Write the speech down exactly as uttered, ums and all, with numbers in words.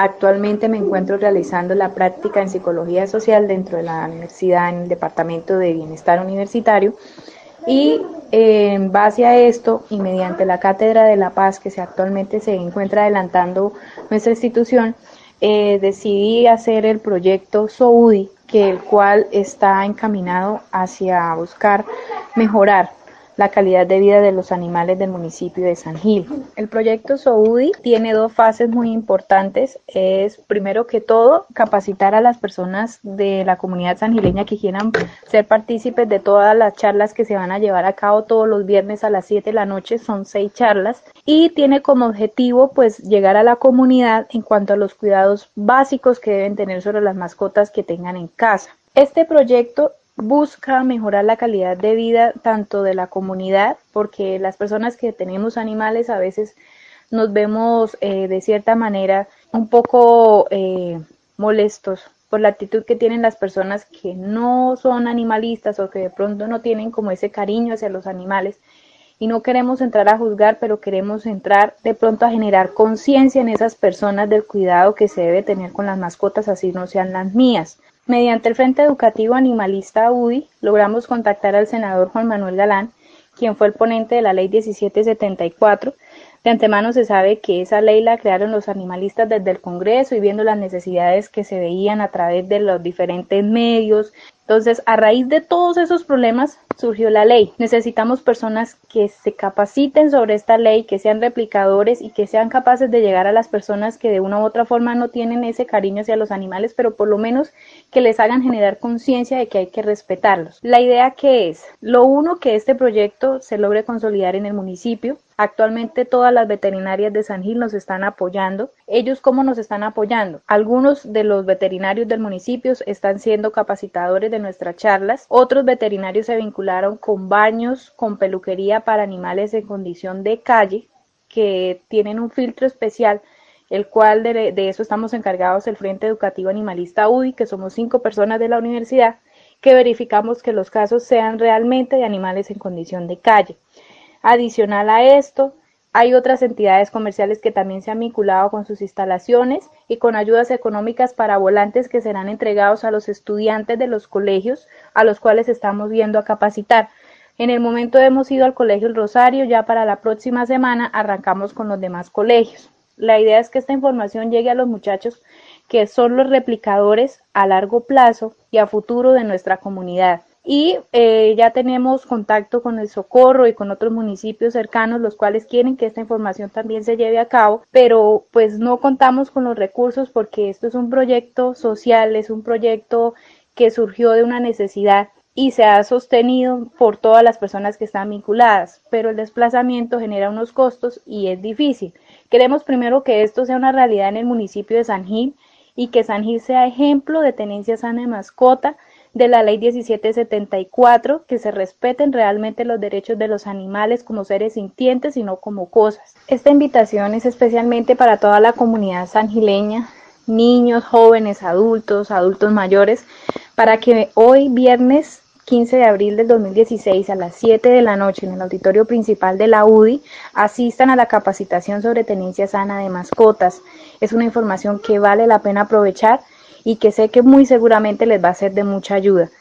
Actualmente me encuentro realizando la práctica en psicología social dentro de la universidad en el departamento de bienestar universitario y eh, en base a esto y mediante la Cátedra de la Paz que se actualmente se encuentra adelantando nuestra institución, eh, decidí hacer el proyecto SOUDI, que el cual está encaminado hacia buscar mejorar la calidad de vida de los animales del municipio de San Gil. El proyecto SOUDI tiene dos fases muy importantes. Es, primero que todo, capacitar a las personas de la comunidad sangileña que quieran ser partícipes de todas las charlas que se van a llevar a cabo todos los viernes a las siete de la noche. Son seis charlas y tiene como objetivo pues llegar a la comunidad en cuanto a los cuidados básicos que deben tener sobre las mascotas que tengan en casa. Este proyecto busca mejorar la calidad de vida tanto de la comunidad, porque las personas que tenemos animales a veces nos vemos eh, de cierta manera un poco eh, molestos por la actitud que tienen las personas que no son animalistas o que de pronto no tienen como ese cariño hacia los animales, y no queremos entrar a juzgar, pero queremos entrar de pronto a generar conciencia en esas personas del cuidado que se debe tener con las mascotas, así no sean las mías. Mediante el Frente Educativo Animalista U D I, logramos contactar al senador Juan Manuel Galán, quien fue el ponente de la ley diecisiete setenta y cuatro. De antemano se sabe que esa ley la crearon los animalistas desde el Congreso y viendo las necesidades que se veían a través de los diferentes medios. Entonces, a raíz de todos esos problemas surgió la ley. Necesitamos personas que se capaciten sobre esta ley, que sean replicadores y que sean capaces de llegar a las personas que de una u otra forma no tienen ese cariño hacia los animales, pero por lo menos que les hagan generar conciencia de que hay que respetarlos. La idea que es, lo uno, que este proyecto se logre consolidar en el municipio. Actualmente todas las veterinarias de San Gil nos están apoyando. ¿Ellos cómo nos están apoyando? Algunos de los veterinarios del municipio están siendo capacitadores de nuestras charlas. Otros veterinarios se vincularon con baños, con peluquería para animales en condición de calle, que tienen un filtro especial, el cual de, de eso estamos encargados el Frente Educativo Animalista U D I, que somos cinco personas de la universidad, que verificamos que los casos sean realmente de animales en condición de calle. Adicional a esto, hay otras entidades comerciales que también se han vinculado con sus instalaciones y con ayudas económicas para volantes que serán entregados a los estudiantes de los colegios a los cuales estamos viendo a capacitar. En el momento hemos ido al Colegio El Rosario, ya para la próxima semana arrancamos con los demás colegios. La idea es que esta información llegue a los muchachos que son los replicadores a largo plazo y a futuro de nuestra comunidad. Y eh, ya tenemos contacto con el Socorro y con otros municipios cercanos, los cuales quieren que esta información también se lleve a cabo, pero pues no contamos con los recursos porque esto es un proyecto social, es un proyecto que surgió de una necesidad y se ha sostenido por todas las personas que están vinculadas, pero el desplazamiento genera unos costos y es difícil. Queremos primero que esto sea una realidad en el municipio de San Gil y que San Gil sea ejemplo de tenencia sana de mascota, de la ley diecisiete setenta y cuatro, que se respeten realmente los derechos de los animales como seres sintientes y no como cosas. Esta invitación es especialmente para toda la comunidad sangileña, niños, jóvenes, adultos, adultos mayores, para que hoy viernes quince de abril del dos mil dieciséis a las siete de la noche en el auditorio principal de la U D I asistan a la capacitación sobre tenencia sana de mascotas. Es una información que vale la pena aprovechar y que sé que muy seguramente les va a ser de mucha ayuda.